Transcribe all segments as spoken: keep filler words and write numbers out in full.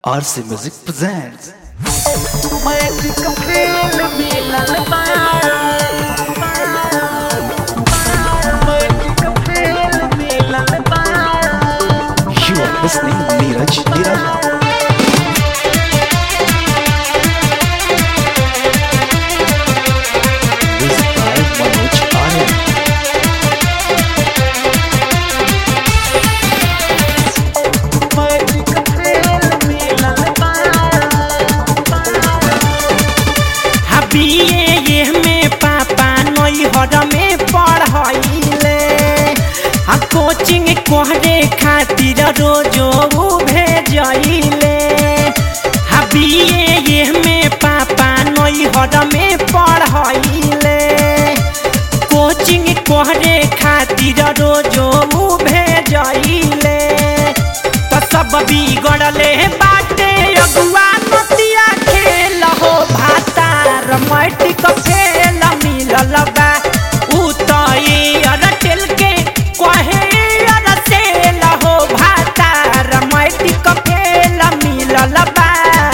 R C Music presents You are listening Neeraj Niraja. Music by Manoj Arya. ये में पापा नई हर में पढ़ाइले आ कोचिंग कोहरे खातिर रोजो भेजइले हबी ये में पापा नई हर में पढ़ाइले कोचिंग कोहरे खातिर रोजो भेजइले तो सब बिगड़ले बाटे अगुआ नतिया खेल हो भाता रोमांटिक फेल मिलल बा उ त एयरटेल के कहे एयरसेल हो भाता रोमांटिक फेल मिलल बा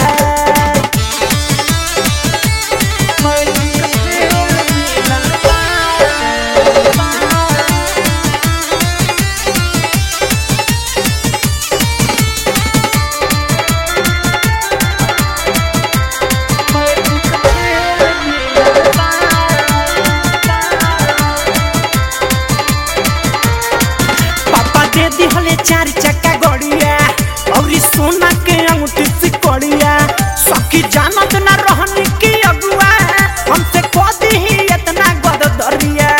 दिहले चार चक्का गड़िया और सोना के अंगूठी से कड़िया सखी जानत ना रहनी की अगुआ हमसे कदी ही इतना गद दरिया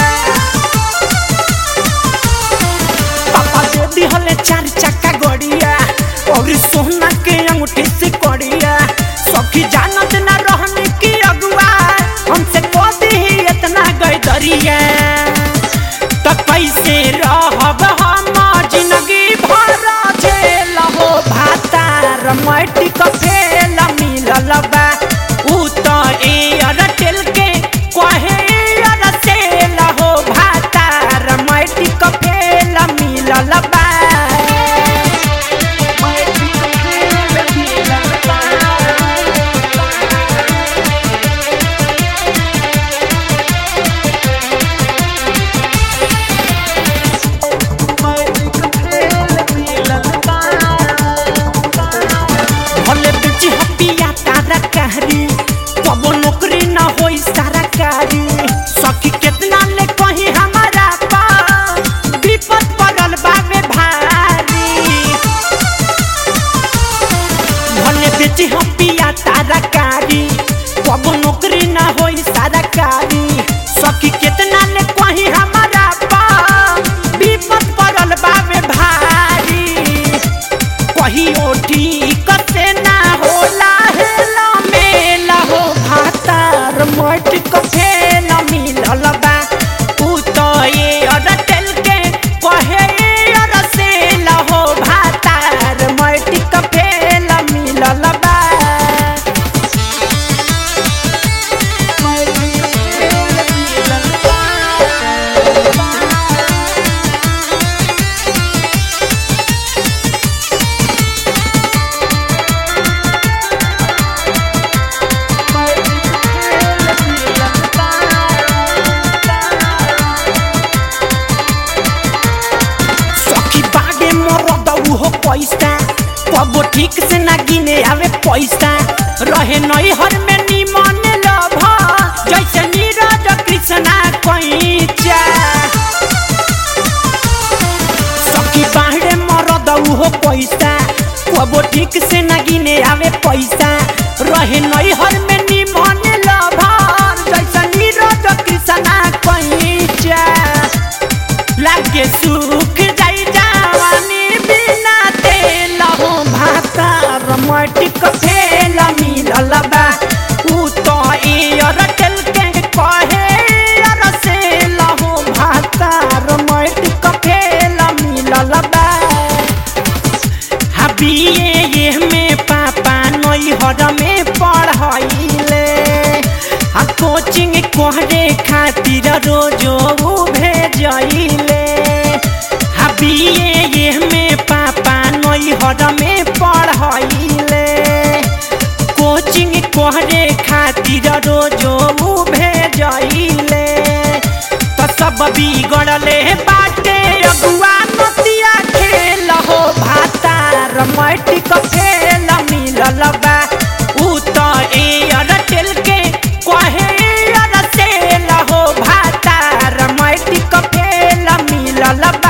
पापा दे दिहले चार चक्का गड़िया और सोना के अंगूठी से कड़िया सखी जानत ना रहनी की अगुआ हमसे कदी ही इतना गद दरिया तो कैसे रहब हम जिंदगी भर झेल हो भाता रोमांटिक फेल मिलल बा उ त एयरटेल के कहे एयरसेल हो भाता रोमांटिक फेल मिलल बा कबो नौकरी न होई सरकारी सखी कितना ले कहीं हमारा पा विपद पड़ल बाबे भारी भले बेची हम पिया तरकारी कबो नौकरी न होई सरकारी सखी कितना ले कहीं हमारा पा विपद पड़ल बाबे भारी कहियो ठीक से ना होला रोमांटिक फेल मिलल बा उ त एयरटेल के कहे एयरसेल हो भाता रोमांटिक फेल मिलल बा पैसा कबो ठीक से ना गिने आवे पैसा रहे नई हर में निमन लभ जैसे नीरज कृष्णा कैचा सखी बाहरे मरद हो पैसा कबो ठीक से ना गिने आवे पैसा रहे नई हर में निमन लभ जैसे नीरज कृष्णा कैचा लागे सुख जाई जवानी रोमांटिक फेल मिलल बा उ त एयरटेल के कहे एयरसेल हो भाता रोमांटिक फेल मिलल बा हबी ये में पापा नई हर में पढ़ाइले आ कोचिंग कोहरे खातिर रोजो भेजइले हबी ये में पापा नई हर में पढ़ाइले रोजो भेजइले तो सब बिगड़ले बाटे अगुआ नतिया खेल हो भातार मैटिक फेल मिलल बा उ तो एयरटेल के कहे एयरसेल हो भातार मैटिक फेल मिलल बा।